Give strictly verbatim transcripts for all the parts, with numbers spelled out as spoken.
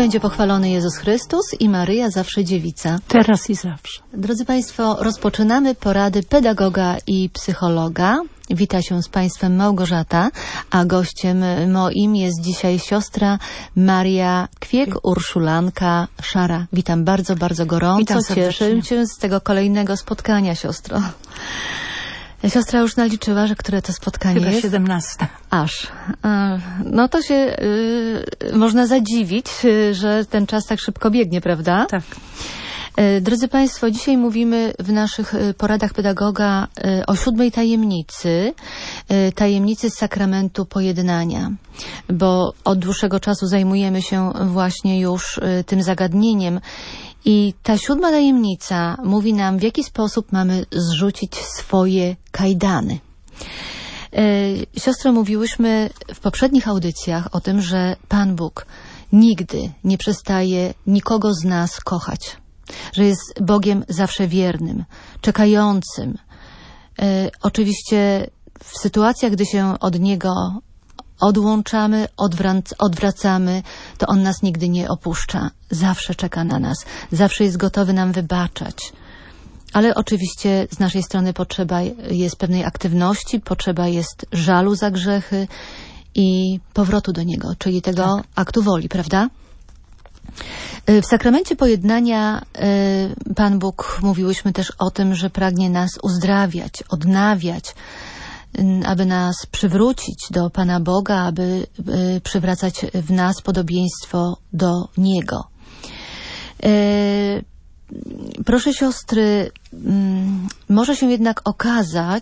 będzie pochwalony Jezus Chrystus i Maryja zawsze dziewica. Teraz i zawsze. Drodzy Państwo, rozpoczynamy porady pedagoga i psychologa. Wita się z Państwem Małgorzata, a gościem moim jest dzisiaj siostra Maria Kwiek-Urszulanka-Szara. Witam bardzo, bardzo gorąco. Cieszę się z tego kolejnego spotkania, siostro. Siostra już naliczyła, że które to spotkanie Chyba jest? siedemnaste. Aż. No to się y, można zadziwić, y, że ten czas tak szybko biegnie, prawda? Tak. Y, drodzy Państwo, dzisiaj mówimy w naszych poradach pedagoga y, o siódmej tajemnicy, y, tajemnicy sakramentu pojednania, bo od dłuższego czasu zajmujemy się właśnie już y, tym zagadnieniem. I ta siódma tajemnica mówi nam, w jaki sposób mamy zrzucić swoje kajdany. E, siostro, mówiłyśmy w poprzednich audycjach o tym, że Pan Bóg nigdy nie przestaje nikogo z nas kochać. Że jest Bogiem zawsze wiernym, czekającym. E, oczywiście w sytuacjach, gdy się od Niego odłączamy, odwrac- odwracamy, to On nas nigdy nie opuszcza. Zawsze czeka na nas. Zawsze jest gotowy nam wybaczać. Ale oczywiście z naszej strony potrzeba jest pewnej aktywności, potrzeba jest żalu za grzechy i powrotu do Niego, czyli tego tak. aktu woli, prawda? W sakramencie pojednania Pan Bóg, mówiłyśmy też o tym, że pragnie nas uzdrawiać, odnawiać, aby nas przywrócić do Pana Boga, aby y, przywracać w nas podobieństwo do Niego. Y, proszę siostry, y, może się jednak okazać,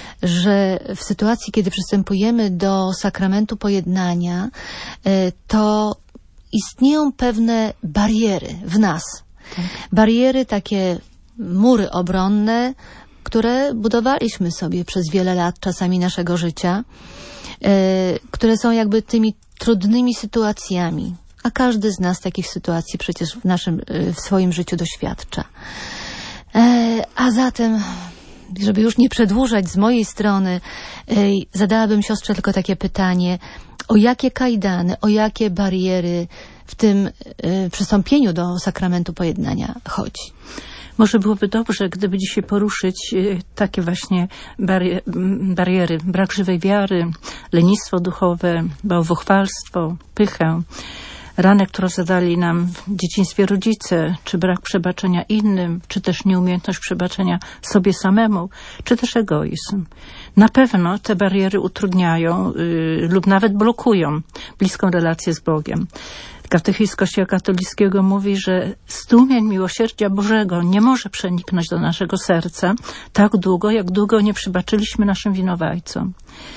że w sytuacji, kiedy przystępujemy do sakramentu pojednania, y, to istnieją pewne bariery w nas. Tak. Bariery, takie mury obronne, które budowaliśmy sobie przez wiele lat, czasami naszego życia, yy, które są jakby tymi trudnymi sytuacjami. A każdy z nas takich sytuacji przecież w naszym, yy, w swoim życiu doświadcza. Yy, a zatem, żeby już nie przedłużać z mojej strony, yy, zadałabym siostrze tylko takie pytanie, o jakie kajdany, o jakie bariery w tym yy, przystąpieniu do sakramentu pojednania chodzi? Może byłoby dobrze, gdyby dzisiaj poruszyć takie właśnie bari- bariery. Brak żywej wiary, lenistwo duchowe, bałwochwalstwo, pychę, ranę, którą zadali nam w dzieciństwie rodzice, czy brak przebaczenia innym, czy też nieumiejętność przebaczenia sobie samemu, czy też egoizm. Na pewno te bariery utrudniają yy, lub nawet blokują bliską relację z Bogiem. Katechizm Kościoła katolickiego mówi, że strumień miłosierdzia Bożego nie może przeniknąć do naszego serca tak długo, jak długo nie przebaczyliśmy naszym winowajcom.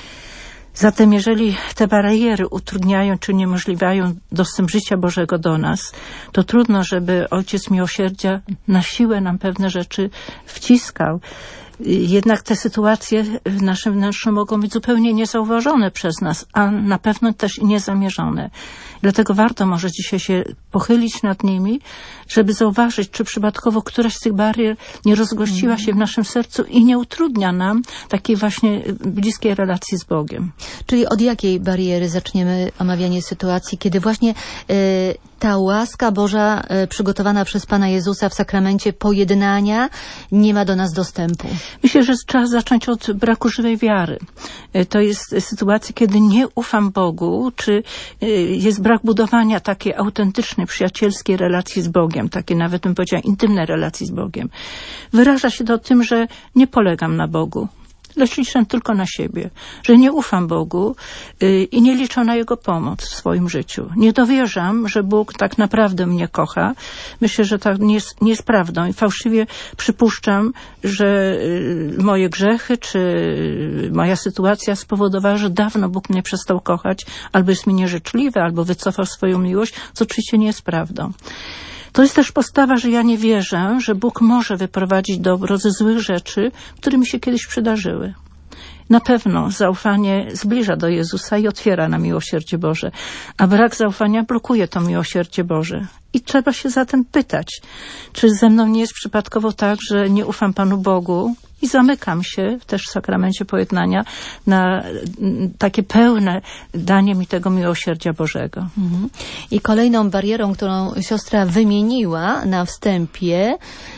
Zatem jeżeli te bariery utrudniają czy uniemożliwiają dostęp życia Bożego do nas, to trudno, żeby Ojciec Miłosierdzia na siłę nam pewne rzeczy wciskał. Jednak te sytuacje w naszym wnętrzu mogą być zupełnie niezauważone przez nas, a na pewno też i niezamierzone. Dlatego warto może dzisiaj się pochylić nad nimi, żeby zauważyć, czy przypadkowo któraś z tych barier nie rozgościła się w naszym sercu i nie utrudnia nam takiej właśnie bliskiej relacji z Bogiem. Czyli od jakiej bariery zaczniemy omawianie sytuacji, kiedy właśnie y, ta łaska Boża y, przygotowana przez Pana Jezusa w sakramencie pojednania nie ma do nas dostępu? Myślę, że trzeba zacząć od braku żywej wiary. To jest sytuacja, kiedy nie ufam Bogu, czy jest brak budowania takiej autentycznej, przyjacielskiej relacji z Bogiem, takiej nawet bym powiedziała intymnej relacji z Bogiem. Wyraża się to tym, że nie polegam na Bogu, lecz liczę tylko na siebie, że nie ufam Bogu yy, i nie liczę na Jego pomoc w swoim życiu. Nie dowierzam, że Bóg tak naprawdę mnie kocha. Myślę, że tak nie jest, nie jest prawdą i fałszywie przypuszczam, że yy, moje grzechy czy yy, moja sytuacja spowodowała, że dawno Bóg mnie przestał kochać, albo jest mi nieżyczliwy, albo wycofał swoją miłość, co oczywiście nie jest prawdą. To jest też postawa, że ja nie wierzę, że Bóg może wyprowadzić dobro ze złych rzeczy, które mi się kiedyś przydarzyły. Na pewno zaufanie zbliża do Jezusa i otwiera na miłosierdzie Boże, a brak zaufania blokuje to miłosierdzie Boże. I trzeba się zatem pytać, czy ze mną nie jest przypadkowo tak, że nie ufam Panu Bogu i zamykam się też w sakramencie pojednania na takie pełne danie mi tego miłosierdzia Bożego. Mhm. I kolejną barierą, którą siostra wymieniła na wstępie,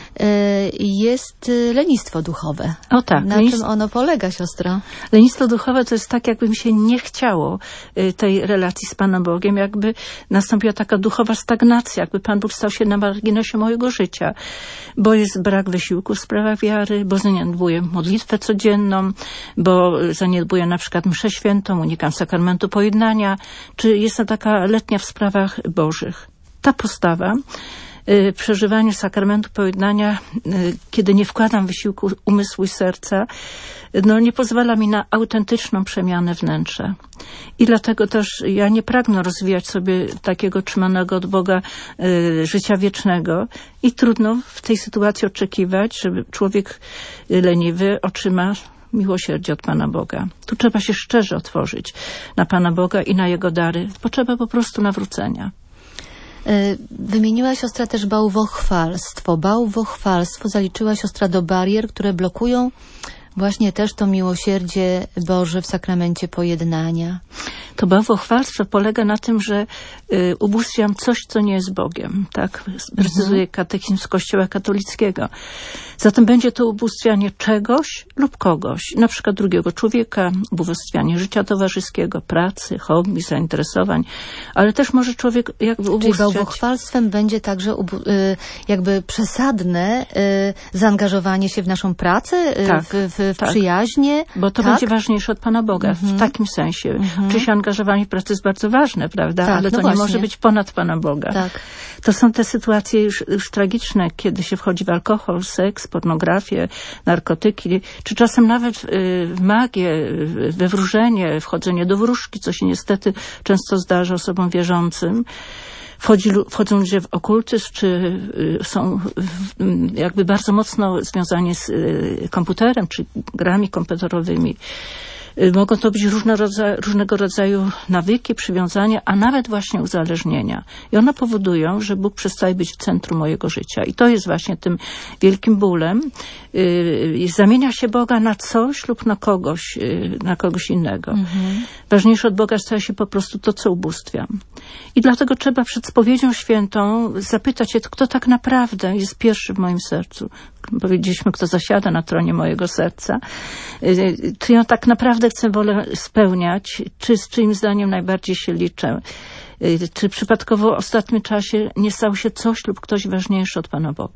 jest lenistwo duchowe. O tak. Na lenistwo... czym ono polega, siostro? Lenistwo duchowe to jest tak, jakby mi się nie chciało tej relacji z Panem Bogiem, jakby nastąpiła taka duchowa stagnacja, jakby Pan Bóg stał się na marginesie mojego życia, bo jest brak wysiłku w sprawach wiary, bo zaniedbuję modlitwę codzienną, bo zaniedbuję na przykład mszę świętą, unikam sakramentu pojednania, czy jestem taka letnia w sprawach bożych. Ta postawa w przeżywaniu sakramentu pojednania, kiedy nie wkładam wysiłku umysłu i serca, no nie pozwala mi na autentyczną przemianę wnętrza. I dlatego też ja nie pragnę rozwijać sobie takiego trzymanego od Boga y, życia wiecznego i trudno w tej sytuacji oczekiwać, żeby człowiek leniwy otrzyma miłosierdzie od Pana Boga. Tu trzeba się szczerze otworzyć na Pana Boga i na Jego dary. Potrzeba po prostu nawrócenia. Wymieniła siostra też bałwochwalstwo. Bałwochwalstwo zaliczyła siostra do barier, które blokują właśnie też to miłosierdzie Boże w sakramencie pojednania. To bałwochwalstwo polega na tym, że y, ubóstwiam coś, co nie jest Bogiem. Tak precyzuje katechizm z Kościoła katolickiego. Zatem będzie to ubóstwianie czegoś lub kogoś. Na przykład drugiego człowieka, ubóstwianie życia towarzyskiego, pracy, hobby, zainteresowań. Ale też może człowiek jakby ubóstwiać... Czyli bałwochwalstwem będzie także ubu- y, jakby przesadne y, zaangażowanie się w naszą pracę, y, tak, w, w, w tak. przyjaźnie. Bo to tak? będzie ważniejsze od Pana Boga mhm. w takim sensie. Mhm. Czy się angażowanie w pracę jest bardzo ważne, prawda? Tak, ale to no nie właśnie. może być ponad Pana Boga. Tak. To są te sytuacje już, już tragiczne, kiedy się wchodzi w alkohol, seks, pornografię, narkotyki, czy czasem nawet w magię, we wróżenie, wchodzenie do wróżki, co się niestety często zdarza osobom wierzącym. Wchodzi, wchodzą ludzie w okultyzm, czy y, są y, jakby bardzo mocno związani z y, komputerem, czy grami komputerowymi. Y, mogą to być różne rodza, różnego rodzaju nawyki, przywiązania, a nawet właśnie uzależnienia. I one powodują, że Bóg przestaje być w centrum mojego życia. I to jest właśnie tym wielkim bólem. Y, zamienia się Boga na coś lub na kogoś, y, na kogoś innego. Mhm. Ważniejsze od Boga staje się po prostu to, co ubóstwiam. I dlatego trzeba przed spowiedzią świętą zapytać się, kto tak naprawdę jest pierwszy w moim sercu. Powiedzieliśmy, kto zasiada na tronie mojego serca. Czy ja tak naprawdę chcę wolę spełniać? Czy z czyim zdaniem najbardziej się liczę? Czy przypadkowo w ostatnim czasie nie stało się coś lub ktoś ważniejszy od Pana Boga?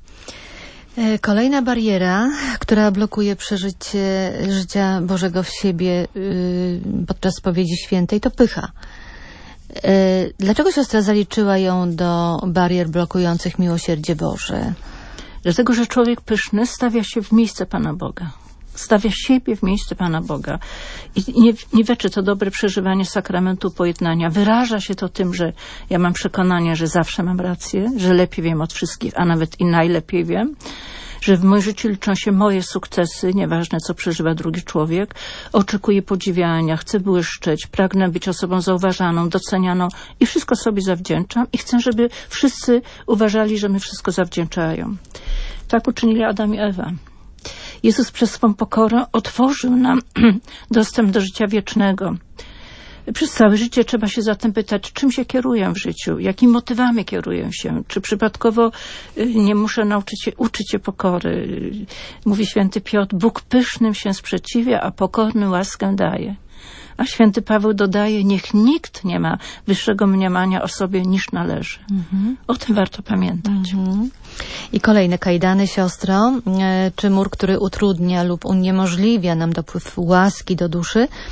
Kolejna bariera, która blokuje przeżycie życia Bożego w siebie podczas spowiedzi świętej, to pycha. Dlaczego siostra zaliczyła ją do barier blokujących miłosierdzie Boże? Dlatego, że człowiek pyszny stawia się w miejsce Pana Boga. Stawia siebie w miejsce Pana Boga. I nie, nie weczy to dobre przeżywanie sakramentu pojednania. Wyraża się to tym, że ja mam przekonanie, że zawsze mam rację, że lepiej wiem od wszystkich, a nawet i najlepiej wiem, że w moim życiu liczą się moje sukcesy, nieważne co przeżywa drugi człowiek. Oczekuję podziwiania, chcę błyszczeć, pragnę być osobą zauważaną, docenianą i wszystko sobie zawdzięczam i chcę, żeby wszyscy uważali, że mi wszystko zawdzięczają. Tak uczynili Adam i Ewa. Jezus przez swą pokorę otworzył nam dostęp do życia wiecznego. Przez całe życie trzeba się zatem pytać, czym się kieruję w życiu, jakimi motywami kieruję się, czy przypadkowo nie muszę nauczyć się, uczyć się pokory. Mówi święty Piotr, Bóg pysznym się sprzeciwia, a pokornym łaskę daje. A święty Paweł dodaje, niech nikt nie ma wyższego mniemania o sobie niż należy. Mhm. O tym warto pamiętać. Mhm. I kolejne kajdany, siostro, czy mur, który utrudnia lub uniemożliwia nam dopływ łaski do duszy,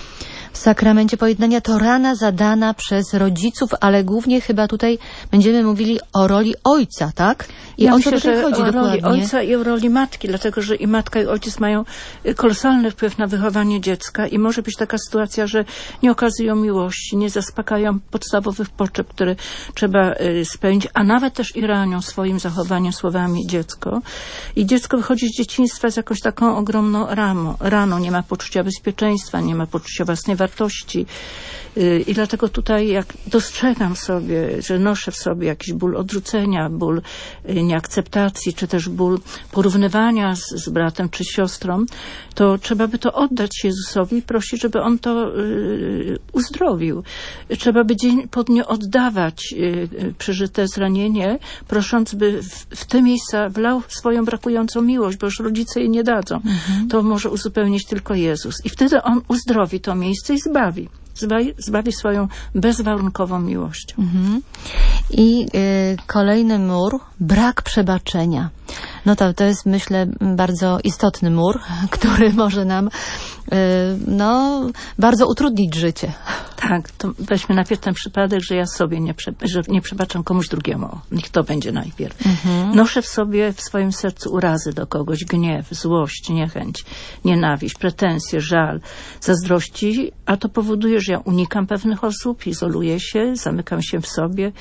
w sakramencie pojednania to rana zadana przez rodziców, ale głównie chyba tutaj będziemy mówili o roli ojca, tak? I ja o myślę, co tutaj że chodzi o dokładnie? roli ojca i o roli matki, dlatego że i matka i ojciec mają kolosalny wpływ na wychowanie dziecka i może być taka sytuacja, że nie okazują miłości, nie zaspokajają podstawowych potrzeb, które trzeba spełnić, a nawet też i ranią swoim zachowaniem, słowami dziecko. I dziecko wychodzi z dzieciństwa z jakąś taką ogromną ramą, raną, nie ma poczucia bezpieczeństwa, nie ma poczucia własnej wartości. I dlatego tutaj jak dostrzegam sobie, że noszę w sobie jakiś ból odrzucenia, ból nieakceptacji, czy też ból porównywania z, z bratem czy siostrą, to trzeba by to oddać Jezusowi i prosić, żeby On to y, uzdrowił. Trzeba by dzień po dniu oddawać y, przeżyte zranienie, prosząc, by w, w te miejsca wlał swoją brakującą miłość, bo już rodzice jej nie dadzą. Mhm. To może uzupełnić tylko Jezus. I wtedy On uzdrowi to miejsce i zbawi. Zbawi, zbawi swoją bezwarunkową miłością. Mhm. I y, kolejny mur, brak przebaczenia. No to, to jest, myślę, bardzo istotny mur, który może nam y, no, bardzo utrudnić życie. Tak, to weźmy najpierw ten przypadek, że ja sobie nie, prze, że nie przebaczam komuś drugiemu. Niech to będzie najpierw. Mhm. Noszę w sobie, w swoim sercu urazy do kogoś, gniew, złość, niechęć, nienawiść, pretensje, żal, zazdrości, a to powoduje, że ja unikam pewnych osób, izoluję się, zamykam się w sobie.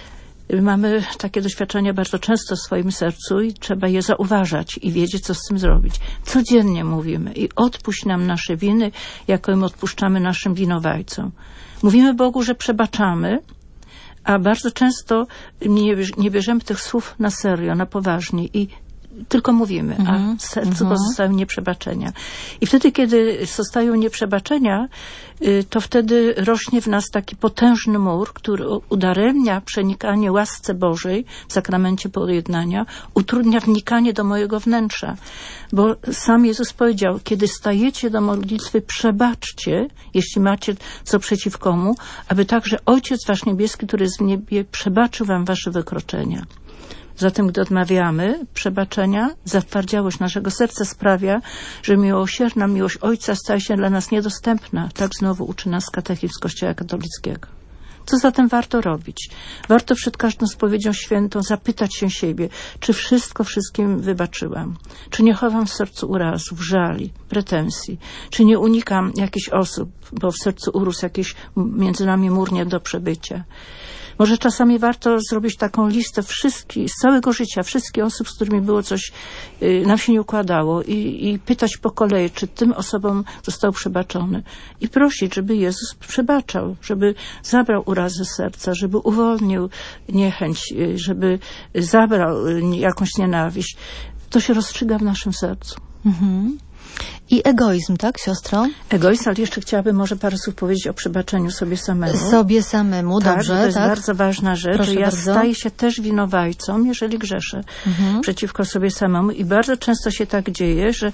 Mamy takie doświadczenia bardzo często w swoim sercu i trzeba je zauważać i wiedzieć, co z tym zrobić. Codziennie mówimy i odpuść nam nasze winy, jako im odpuszczamy naszym winowajcom. Mówimy Bogu, że przebaczamy, a bardzo często nie, nie bierzemy tych słów na serio, na poważnie i tylko mówimy, a w sercu mm-hmm. pozostają nieprzebaczenia. I wtedy, kiedy zostają nieprzebaczenia, to wtedy rośnie w nas taki potężny mur, który udaremnia przenikanie łasce Bożej w sakramencie pojednania, utrudnia wnikanie do mojego wnętrza. Bo sam Jezus powiedział, kiedy stajecie do modlitwy, przebaczcie, jeśli macie co przeciw komu, aby także Ojciec Wasz Niebieski, który jest w niebie, przebaczył wam wasze wykroczenia. Zatem, gdy odmawiamy przebaczenia, zatwardziałość naszego serca sprawia, że miłosierna miłość Ojca staje się dla nas niedostępna. Tak znowu uczy nas katechizm Kościoła katolickiego. Co zatem warto robić? Warto przed każdą spowiedzią świętą zapytać się siebie, czy wszystko wszystkim wybaczyłam? Czy nie chowam w sercu urazów, żali, pretensji? Czy nie unikam jakichś osób, bo w sercu urósł jakiś między nami mur nie do przebycia? Może czasami warto zrobić taką listę wszystkich, z całego życia, wszystkich osób, z którymi było coś, y, nam się nie układało i, i pytać po kolei, czy tym osobom został przebaczony. I prosić, żeby Jezus przebaczał, żeby zabrał urazy serca, żeby uwolnił niechęć, y, żeby zabrał y, jakąś nienawiść. To się rozstrzyga w naszym sercu. Mhm. I egoizm, tak, siostro? Egoizm, ale jeszcze chciałabym może parę słów powiedzieć o przebaczeniu sobie samemu. Sobie samemu, tak, dobrze. To jest tak? bardzo ważna rzecz, Proszę że ja bardzo. staję się też winowajcą, jeżeli grzeszę mhm. przeciwko sobie samemu. I bardzo często się tak dzieje, że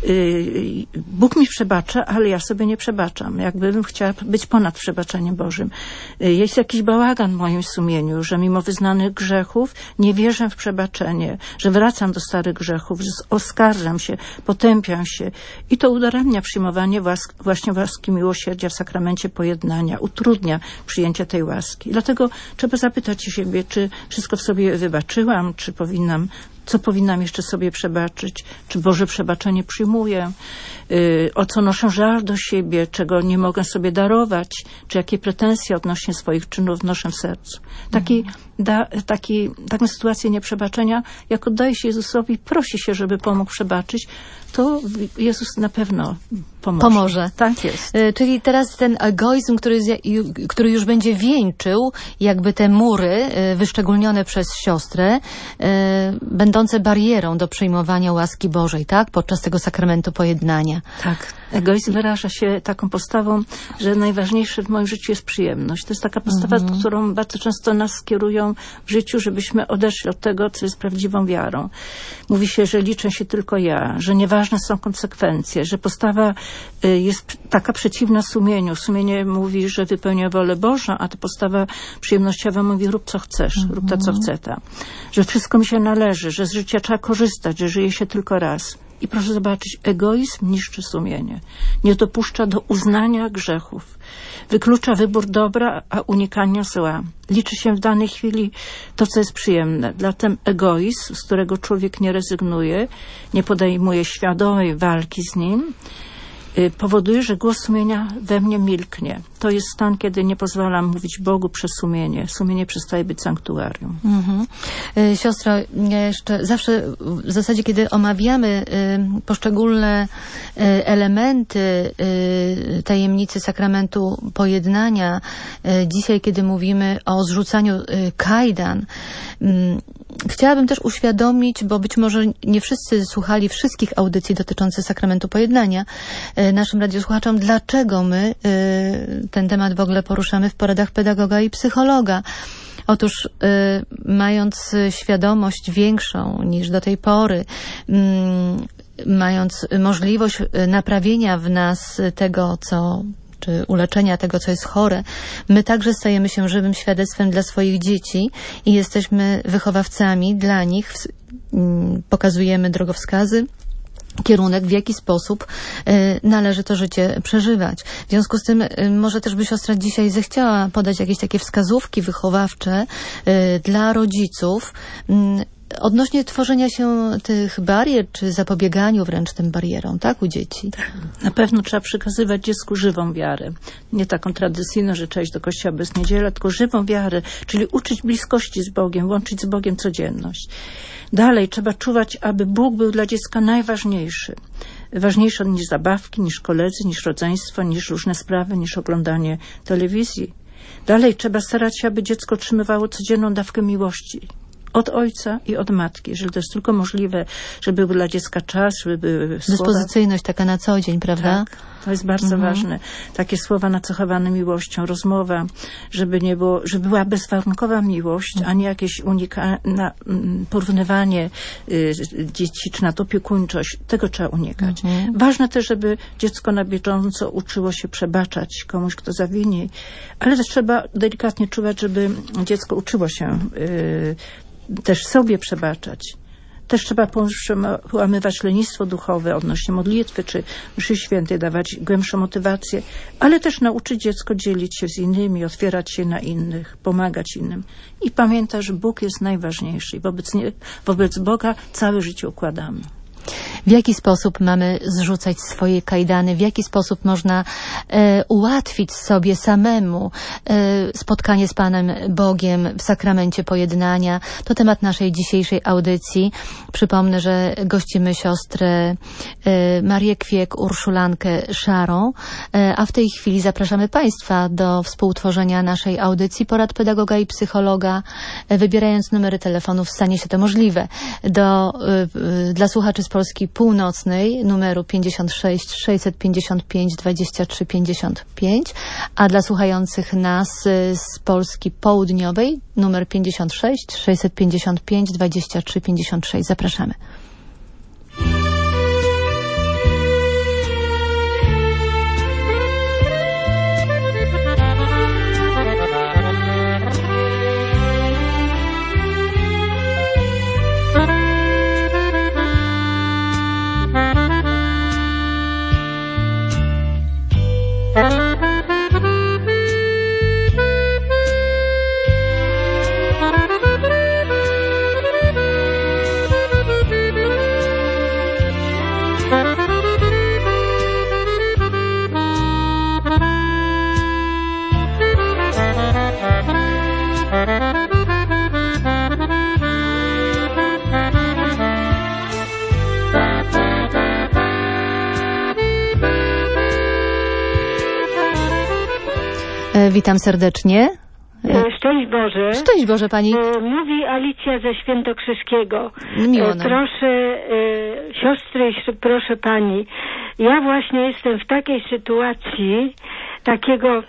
yy, Bóg mi przebacza, ale ja sobie nie przebaczam. Jakbym chciała być ponad przebaczeniem Bożym. Yy, jest jakiś bałagan w moim sumieniu, że mimo wyznanych grzechów nie wierzę w przebaczenie, że wracam do starych grzechów, że oskarżam się, potępiam się. I to udaremnia przyjmowanie łask, właśnie łaski miłosierdzia w sakramencie pojednania, utrudnia przyjęcie tej łaski. Dlatego trzeba zapytać się siebie, czy wszystko w sobie wybaczyłam, czy powinnam, co powinnam jeszcze sobie przebaczyć, czy Boże przebaczenie przyjmuję, yy, o co noszę żal do siebie, czego nie mogę sobie darować, czy jakie pretensje odnośnie swoich czynów noszę w sercu. Taki, mhm. da, taki, taką sytuację nieprzebaczenia, jak oddaje się Jezusowi, prosi się, żeby pomógł przebaczyć, to Jezus na pewno pomoże. Pomoże. Tak jest. Y, czyli teraz ten egoizm, który, który już będzie wieńczył jakby te mury y, wyszczególnione przez siostrę, y, będące barierą do przyjmowania łaski Bożej, tak? Podczas tego sakramentu pojednania. Tak. Egoizm wyraża się taką postawą, że najważniejsze w moim życiu jest przyjemność. To jest taka postawa, mm-hmm. którą bardzo często nas kierują w życiu, żebyśmy odeszli od tego, co jest prawdziwą wiarą. Mówi się, że liczę się tylko ja, że nieważne są konsekwencje, że postawa jest taka przeciwna sumieniu. Sumienie mówi, że wypełnia wolę Bożą, a ta postawa przyjemnościowa mówi, rób co chcesz, mm-hmm. rób to, co chce ta. Że wszystko mi się należy, że z życia trzeba korzystać, że żyje się tylko raz. I proszę zobaczyć, egoizm niszczy sumienie. Nie dopuszcza do uznania grzechów. Wyklucza wybór dobra, a unikania zła. Liczy się w danej chwili to, co jest przyjemne. Zatem egoizm, z którego człowiek nie rezygnuje, nie podejmuje świadomej walki z nim, powoduje, że głos sumienia we mnie milknie. To jest stan, kiedy nie pozwalam mówić Bogu przez sumienie. Sumienie przestaje być sanktuarium. Mhm. Y, siostro, jeszcze zawsze w zasadzie, kiedy omawiamy y, poszczególne y, elementy y, tajemnicy sakramentu pojednania, y, dzisiaj, kiedy mówimy o zrzucaniu y, kajdan, y, chciałabym też uświadomić, bo być może nie wszyscy słuchali wszystkich audycji dotyczących sakramentu pojednania, y, naszym radiosłuchaczom, dlaczego my y, ten temat w ogóle poruszamy w poradach pedagoga i psychologa. Otóż y, mając świadomość większą niż do tej pory, y, mając możliwość naprawienia w nas tego, co czy uleczenia tego, co jest chore, my także stajemy się żywym świadectwem dla swoich dzieci i jesteśmy wychowawcami dla nich, y, pokazujemy drogowskazy, kierunek, w jaki sposób y, należy to życie przeżywać. W związku z tym y, może też by siostra dzisiaj zechciała podać jakieś takie wskazówki wychowawcze y, dla rodziców y, odnośnie tworzenia się tych barier, czy zapobieganiu wręcz tym barierom, tak, u dzieci. Na pewno trzeba przekazywać dziecku żywą wiarę. Nie taką tradycyjną, że trzeba iść do kościoła bez niedziela, tylko żywą wiarę, czyli uczyć bliskości z Bogiem, łączyć z Bogiem codzienność. Dalej trzeba czuwać, aby Bóg był dla dziecka najważniejszy. Ważniejszy niż zabawki, niż koledzy, niż rodzeństwo, niż różne sprawy, niż oglądanie telewizji. Dalej trzeba starać się, aby dziecko otrzymywało codzienną dawkę miłości. Od ojca i od matki, jeżeli to jest tylko możliwe, żeby był dla dziecka czas, żeby były słowa. Dyspozycyjność taka na co dzień, prawda? Tak, to jest bardzo mhm. ważne. Takie słowa nacechowane miłością, rozmowa, żeby nie było, żeby była bezwarunkowa miłość, mhm. a nie jakieś unika, na, porównywanie y, dzieci, czy na to opiekuńczość. Tego trzeba unikać. Mhm. Ważne też, żeby dziecko na bieżąco uczyło się przebaczać komuś, kto zawini, ale też trzeba delikatnie czuwać, żeby dziecko uczyło się y, też sobie przebaczać. Też trzeba połamywać lenistwo duchowe odnośnie modlitwy czy mszy świętej, dawać głębszą motywację, ale też nauczyć dziecko dzielić się z innymi, otwierać się na innych, pomagać innym. I pamiętaj, że Bóg jest najważniejszy i wobec, nie, wobec Boga całe życie układamy. W jaki sposób mamy zrzucać swoje kajdany, w jaki sposób można e, ułatwić sobie samemu e, spotkanie z Panem Bogiem w sakramencie pojednania. To temat naszej dzisiejszej audycji. Przypomnę, że gościmy siostrę e, Marię Kwiek, Urszulankę Szarą, e, a w tej chwili zapraszamy Państwa do współtworzenia naszej audycji porad pedagoga i psychologa, e, wybierając numery telefonów, stanie się to możliwe. Do, e, dla słuchaczy z Polski Północnej numeru pięćdziesiąt sześć sześćset pięćdziesiąt pięć dwadzieścia trzy pięćdziesiąt pięć, a dla słuchających nas z Polski Południowej numer pięćdziesiąt sześć sześćset pięćdziesiąt pięć dwadzieścia trzy pięćdziesiąt sześć. Zapraszamy. Witam serdecznie. Szczęść Boże. Szczęść Boże Pani. Mówi Alicja ze Świętokrzyskiego. Miło nam. Proszę siostry i proszę Pani, ja właśnie jestem w takiej sytuacji takiego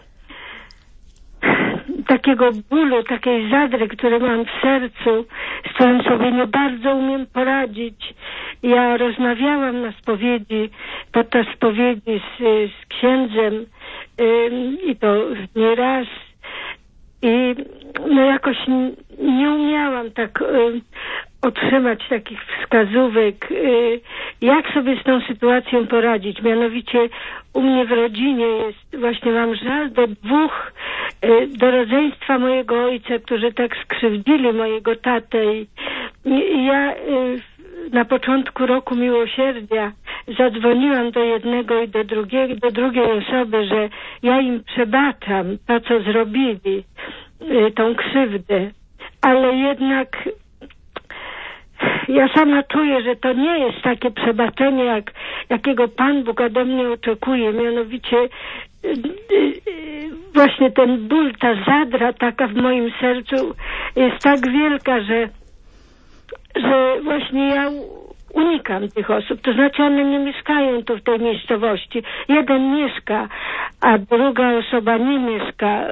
takiego bólu, takiej zadry, które mam w sercu, z którym sobie nie bardzo umiem poradzić. Ja rozmawiałam na spowiedzi, podczas spowiedzi z, z księdzem ym, i to nie raz. i no jakoś nie umiałam tak y, otrzymać takich wskazówek, y, jak sobie z tą sytuacją poradzić. Mianowicie u mnie w rodzinie jest, właśnie mam żal do dwóch, y, do rodzeństwa mojego ojca, którzy tak skrzywdzili mojego tatę. I, i ja y, na początku roku miłosierdzia zadzwoniłam do jednego i do drugiego, do drugiej osoby, że ja im przebaczam to, co zrobili, y, tą krzywdę. Ale jednak ja sama czuję, że to nie jest takie przebaczenie, jak, jakiego Pan Bóg ode mnie oczekuje. Mianowicie y, y, właśnie ten ból, ta zadra taka w moim sercu jest tak wielka, że, że właśnie ja unikam tych osób. To znaczy one nie mieszkają tu w tej miejscowości. Jeden mieszka, a druga osoba nie mieszka.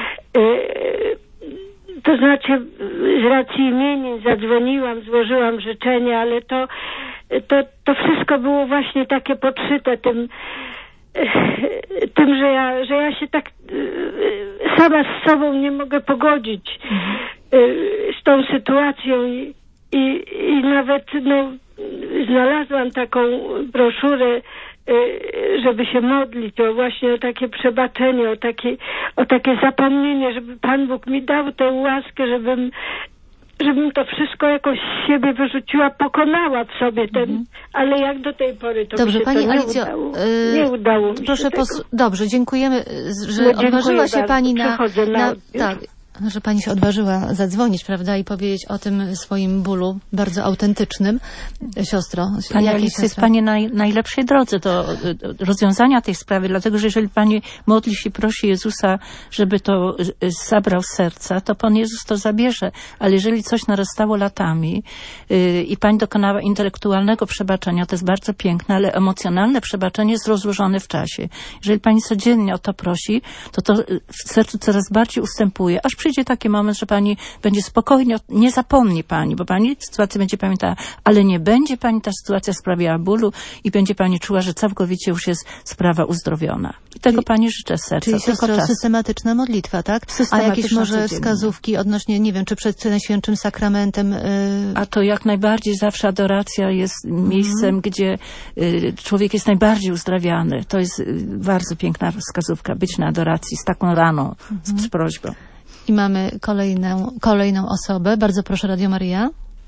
Y, To znaczy z racji imienin zadzwoniłam, złożyłam życzenia, ale to, to, to wszystko było właśnie takie podszyte tym, tym że, ja, że ja się tak sama z sobą nie mogę pogodzić z tą sytuacją i, i, i nawet no, znalazłam taką broszurę, żeby się modlić o właśnie o takie przebaczenie, o takie, o takie zapomnienie, żeby Pan Bóg mi dał tę łaskę, żebym, żebym to wszystko jakoś z siebie wyrzuciła, pokonała w sobie ten, mm. ale jak do tej pory to Dobrze, mi się pani to nie Alicjo, udało. Yy, nie udało mi proszę się tego. Dobrze, dziękujemy, że No, odważyła się bardzo. pani na... na, na tak. Że pani się odważyła zadzwonić, prawda, i powiedzieć o tym swoim bólu bardzo autentycznym. Siostro, Pani Alicja jest pani na najlepszej drodze do rozwiązania tej sprawy, dlatego że jeżeli pani modli się i prosi Jezusa, żeby to zabrał z serca, to Pan Jezus to zabierze. Ale jeżeli coś narastało latami yy, i pani dokonała intelektualnego przebaczenia, to jest bardzo piękne, ale emocjonalne przebaczenie jest rozłożone w czasie. Jeżeli pani codziennie o to prosi, to to w sercu coraz bardziej ustępuje, aż przyjdzie taki moment, że pani będzie spokojnie, nie zapomni pani, bo pani sytuację będzie pamiętała, ale nie będzie pani ta sytuacja sprawiała bólu i będzie pani czuła, że całkowicie już jest sprawa uzdrowiona. I tego czyli, pani życzę z serca. Czyli siostro, tylko czas. Systematyczna modlitwa, tak? A jakieś może codziennie. Wskazówki odnośnie, nie wiem, czy przed Najświętszym Sakramentem? Yy... A to jak najbardziej zawsze adoracja jest miejscem, mm. gdzie y, człowiek jest najbardziej uzdrawiany. To jest y, bardzo piękna wskazówka, być na adoracji z taką raną, mm. z, z prośbą. I mamy kolejną, kolejną osobę. Bardzo proszę, Radio Maryja.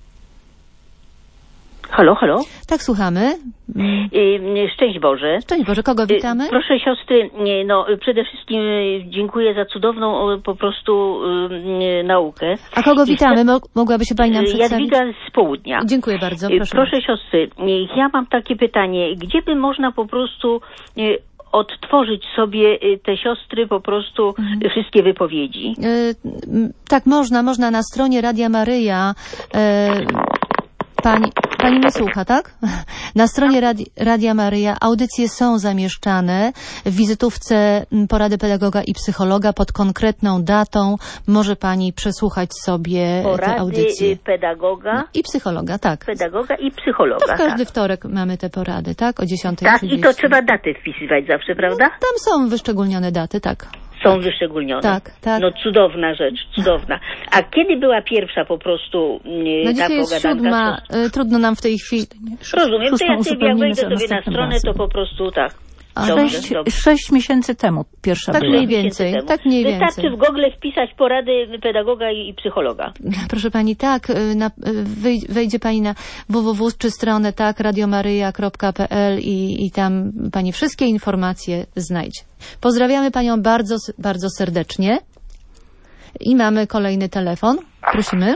Halo, halo. Tak, słuchamy. Szczęść Boże. Szczęść Boże. Kogo witamy? Proszę siostry, no przede wszystkim dziękuję za cudowną po prostu naukę. A kogo witamy? Mogłaby się pani nam przedstawić? Jadwiga z Południa. Dziękuję bardzo. Proszę, proszę siostry, ja mam takie pytanie. Gdzie by można po prostu odtworzyć sobie te siostry po prostu mhm. wszystkie wypowiedzi? Yy, tak, można, można na stronie Radia Maryja. Yy, pani, pani nie słucha, tak? Na stronie Radi, Radia Maryja audycje są zamieszczane w wizytówce porady pedagoga i psychologa pod konkretną datą. Może pani przesłuchać sobie porady te audycje. Pedagoga i psychologa, tak. Pedagoga i psychologa. To w każdy tak. wtorek mamy te porady, tak? O dziesiątej Tak, trzydzieści. i to trzeba daty wpisywać zawsze, prawda? No, tam są wyszczególnione daty, tak. Są wyszczególnione. Tak, tak. No cudowna rzecz, cudowna. A kiedy była pierwsza po prostu no ta dzisiaj jest siódma, y, trudno nam w tej chwili. Rozumiem, to ja sobie jak wejdę sobie na stronę, razem. To po prostu tak. Dobrze, sześć, dobrze. sześć miesięcy temu pierwsza tak była. Mniej więcej, tak mniej więcej. Wystarczy w Google wpisać porady pedagoga i psychologa. Proszę pani, tak, na, wejdzie pani na w w w czy stronę tak, radiomaryja kropka p l i, i tam pani wszystkie informacje znajdzie. Pozdrawiamy panią bardzo, bardzo serdecznie. I mamy kolejny telefon. Prosimy.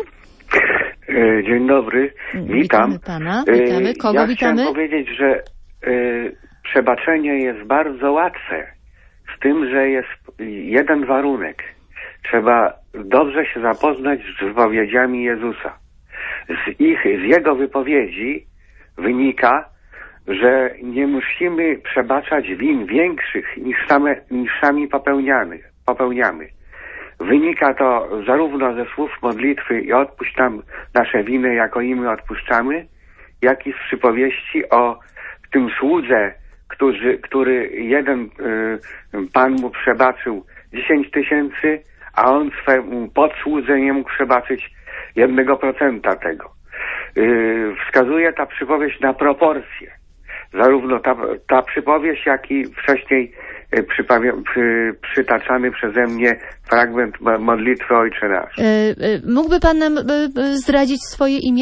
Dzień dobry, witam. Witamy pana, witamy. Kogo ja witamy? Chciałem powiedzieć, że y, przebaczenie jest bardzo łatwe, z tym, że jest jeden warunek. Trzeba dobrze się zapoznać z wypowiedziami Jezusa. Z ich, z Jego wypowiedzi wynika, że nie musimy przebaczać win większych niż, same, niż sami popełniamy, popełniamy. Wynika to zarówno ze słów modlitwy i odpuść nam nasze winy, jako i my odpuszczamy, jak i z przypowieści o tym słudze, który, który jeden y, Pan mu przebaczył dziesięć tysięcy, a on swemu podsłudze nie mógł przebaczyć jednego procenta tego. Yy, wskazuje ta przypowieść na proporcje. Zarówno ta, ta przypowieść, jak i wcześniej yy, przypawia, przy, przytaczany przeze mnie fragment modlitwy Ojcze Nasz. Yy, yy, mógłby pan nam yy, zdradzić swoje imię?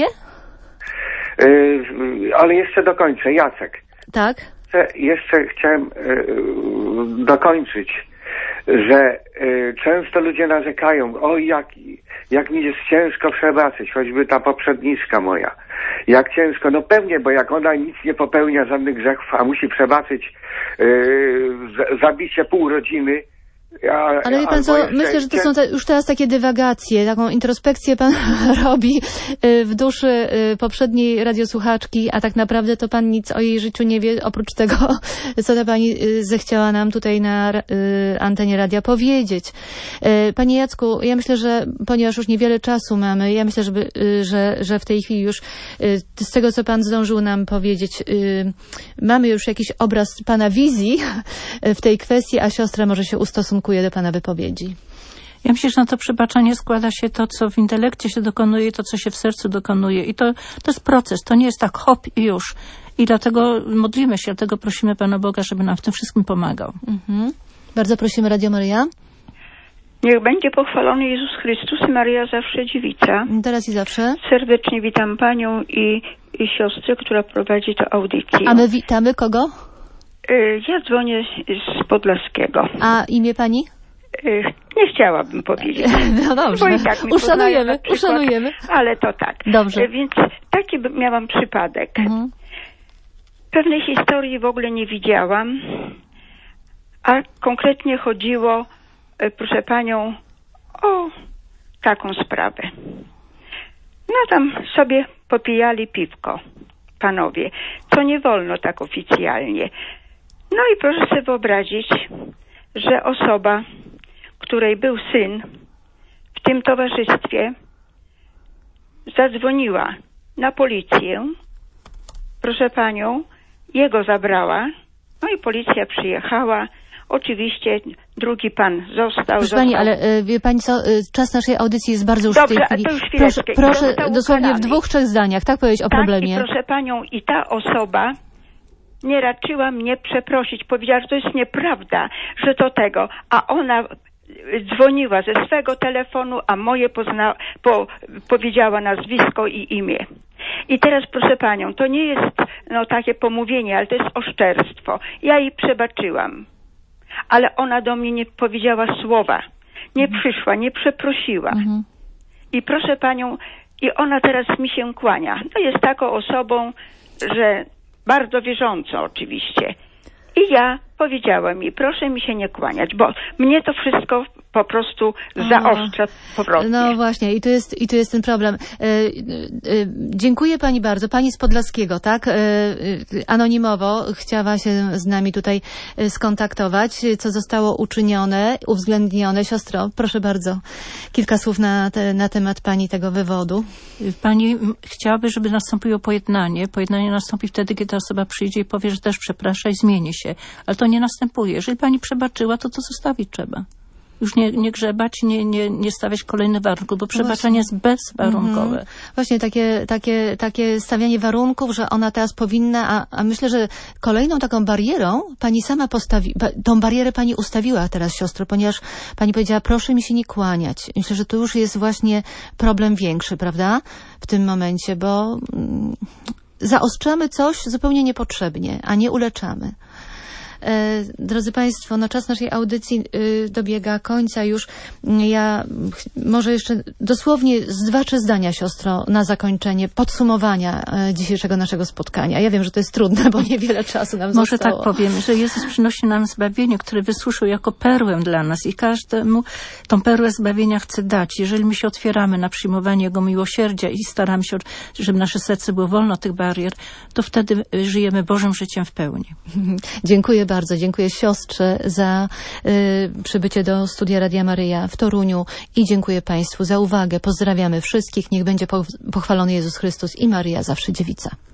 Yy, ale jeszcze dokończę. Jacek. Tak. Jeszcze, jeszcze chciałem yy, dokończyć, że y, często ludzie narzekają, oj jak, jak mi jest ciężko przebaczyć, choćby ta poprzedniczka moja. Jak ciężko, no pewnie, bo jak ona nic nie popełnia, żadnych grzechów, a musi przebaczyć y, z, zabicie pół rodziny. A, Ale wie pan co, myślę, że to są te, już teraz takie dywagacje, taką introspekcję pan robi w duszy poprzedniej radiosłuchaczki, a tak naprawdę to pan nic o jej życiu nie wie, oprócz tego, co ta pani zechciała nam tutaj na antenie radia powiedzieć. Panie Jacku, ja myślę, że ponieważ już niewiele czasu mamy, ja myślę, żeby, że, że w tej chwili już z tego, co pan zdążył nam powiedzieć, mamy już jakiś obraz pana wizji w tej kwestii, a siostra może się ustosunkuje do pana wypowiedzi. Ja myślę, że na to przebaczenie składa się to, co w intelekcie się dokonuje, to, co się w sercu dokonuje. I to, to jest proces, to nie jest tak hop i już. I dlatego modlimy się, dlatego prosimy Pana Boga, żeby nam w tym wszystkim pomagał. Mhm. Bardzo prosimy, Radio Maryja. Niech będzie pochwalony Jezus Chrystus i Maryja zawsze dziewica. Teraz i zawsze. Serdecznie witam Panią i, i siostrę, która prowadzi tę audycję. A my witamy kogo? Ja dzwonię z Podlaskiego. A imię pani? Nie chciałabym powiedzieć. No dobrze, bo i tak uszanujemy, przykład, uszanujemy. Ale to tak. Dobrze. Więc taki miałam przypadek. Mhm. Pewnej historii w ogóle nie widziałam, a konkretnie chodziło, proszę Panią, o taką sprawę. No tam sobie popijali piwko, panowie, co nie wolno tak oficjalnie. No i proszę sobie wyobrazić, że osoba, której był syn w tym towarzystwie, zadzwoniła na policję, proszę Panią, jego zabrała, no i policja przyjechała. Oczywiście drugi pan został. Proszę został... Pani, ale y, wie Pani co, y, czas naszej audycji jest bardzo już Dobrze, w tej chwili. to już proszę proszę dosłownie ukarany. w dwóch, trzech zdaniach, tak powiedzieć o tak, problemie. I proszę Panią, i ta osoba nie raczyła mnie przeprosić. Powiedziała, że to jest nieprawda, że to tego. A ona dzwoniła ze swego telefonu, a moje pozna... po... powiedziała nazwisko i imię. I teraz, proszę Panią, to nie jest no, takie pomówienie, ale to jest oszczerstwo. Ja jej przebaczyłam. Ale ona do mnie nie powiedziała słowa. Nie mhm. przyszła, nie przeprosiła. Mhm. I proszę Panią, i ona teraz mi się kłania. No jest taką osobą, że bardzo wierzącą oczywiście. I ja powiedziałam jej, proszę mi się nie kłaniać, bo mnie to wszystko po prostu zaostrza powrotnie. No właśnie, i tu jest, i tu jest ten problem. E, e, dziękuję Pani bardzo. Pani z Podlaskiego, tak? E, anonimowo chciała się z nami tutaj skontaktować. Co zostało uczynione, uwzględnione? Siostro, proszę bardzo. Kilka słów na, te, na temat Pani tego wywodu. Pani chciałaby, żeby nastąpiło pojednanie. Pojednanie nastąpi wtedy, kiedy ta osoba przyjdzie i powie, że też przeprasza i zmieni się. Ale to nie następuje. Jeżeli Pani przebaczyła, to to zostawić trzeba. Już nie, nie grzebać, nie, nie, nie stawiać kolejnych warunków, bo przebaczenie jest bezwarunkowe. Mm-hmm. Właśnie takie, takie, takie stawianie warunków, że ona teraz powinna, a, a myślę, że kolejną taką barierą Pani sama postawi, ba, tą barierę Pani ustawiła teraz, siostro, ponieważ Pani powiedziała, proszę mi się nie kłaniać. Myślę, że to już jest właśnie problem większy, prawda? W tym momencie, bo mm, zaostrzamy coś zupełnie niepotrzebnie, a nie uleczamy. E, drodzy Państwo, no czas naszej audycji y, dobiega końca już. Ja ch- może jeszcze dosłownie z dwa, trzy zdania, siostro, na zakończenie podsumowania e, dzisiejszego naszego spotkania. Ja wiem, że to jest trudne, bo niewiele czasu nam może zostało. Może tak powiem, że Jezus przynosi nam zbawienie, które wysuszył jako perłę dla nas i każdemu tą perłę zbawienia chce dać. Jeżeli my się otwieramy na przyjmowanie Jego miłosierdzia i staramy się, żeby nasze serce było wolne od tych barier, to wtedy żyjemy Bożym życiem w pełni. Dziękuję bardzo. Dziękuję siostrze za y, przybycie do studia Radia Maryja w Toruniu i dziękuję Państwu za uwagę. Pozdrawiamy wszystkich. Niech będzie pochwalony Jezus Chrystus i Maryja zawsze dziewica.